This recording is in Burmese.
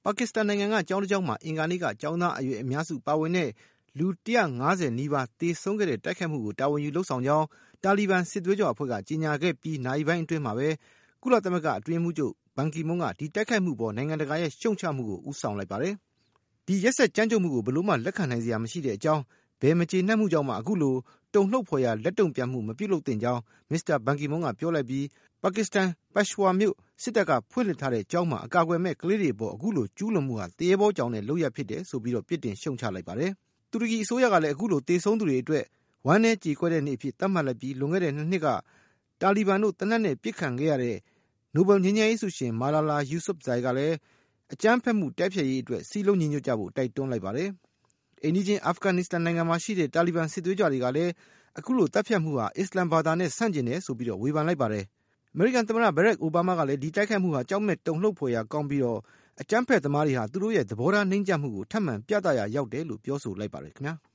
ပါကစ္စတန်နိုင်ငံကကျောင်းတစ်ကျောင်းမှာအင်္ဂါနေ့ကကျောင်းသားအရွယ်အများစုပါဝင်တဲ့လူ150နီးပါးသေဆုံးခဲ့တဲ့တိုက်ခိုက်မှုကိုတာဝန်ယူလုပ်ဆောင်ကြောင်းတာလီဘန်စစ်သွေးကြွအဖွဲ့ကကြေညာခဲ့ပြီးနာရီပိုင်းအတွင်းမှာပဲကုလသမဂ္ဂအတွင်းရေးမှူးချုပ်ဘန်ကီမွန်းကဒီတိုက်ခိုက်မှုပေါ်နိုင်ငံတကာရဲ့ရှုံချမှုကိုဦးဆောင်လိုက်ပါတယ်။ဒီရက်စက်ကြမ်းကြုတ်မှုကိုဘယ်လို့မှလက်ခံနိုင်စရာမရှိတဲ့အကြောင်းဘယ်မကျေနပ်မှုကြောင့်မှအခုလိုတုန်လှုပ်ဖွယ်ရာလက်တုံ့ပြန်မှုမပြုလုပ်သင့်ကြောင်းမစ္စတာဘန်ကီမွန်းကပြောလိုက်ပြီးပါကစ္စတန်ပက်ရှ်ဝါမြို့စစ်တပ်ကဖွင့်လှစ်ထားတဲ့ကျောင်းမှာအကာအကွယ်မဲ့ကလေးတွေပေါ်အခုလိုကျူးလွန်မှုဟာတရေဘောကြောင်တဲ့လုပ်ရပ်ဖြစ်တယ်ဆိုပြီးပြစ်တင်ရှုံချလိုက်ပါတယ်။တူရကီအစိုးရကလည်းအခုလိုသေဆုံးသူတွေအတွက်ဝမ်းနည်းကြေကွဲတဲ့နေ့အဖြစ်သတ်မှတ်လိုက်ပြီးလွန်ခဲ့တဲ့2နှစ်ကတာလီဘန်တို့တနက်နဲ့ပစ်ခံခဲ့ရတဲ့နိုဘယ်ငြိမ်းချမ်းရေးဆုရှင်မာလာလာယူဆုဖ်ဇိုင်ကလည်းအကြမ်းဖက်မှုတိုက်ဖျက်ရေးအတွက်စည်းလုံးညီညွတ်ကြဖို့တိုက်တွန်းလိုက်ပါတယ်။အိမ်နီးချင်းအာဖဂန်နစ္စတန်နိုင်ငံမှာရှိတဲ့တာလီဘန်စစ်သွေးကြွတွေကလည်းအခုလိုတပ်ဖြတ်မှုဟာအစ္စလမ်ဘာသာနဲ့ဆန့်ကျင်တယ်ဆိုပြီးဝေဖန်လိုက်ပါတယ်။အမေရိကန်သမ္မတဘရက်အိုဘားမားကလည်းဒီတိုက်ခိုက်မှုဟာကြောက်မဲ့တုန်လှုပ်ဖွယ်ရာကောင်းပြီးအကြမ်းဖက်သမားတွေဟာသူတို့ရဲ့သဘောထားနှိမ့်ကျမှုကိုထပ်မံပြသရာရောက်တယ်လို့ပြောဆိုလိုက်ပါတယ်ခင်ဗျာ။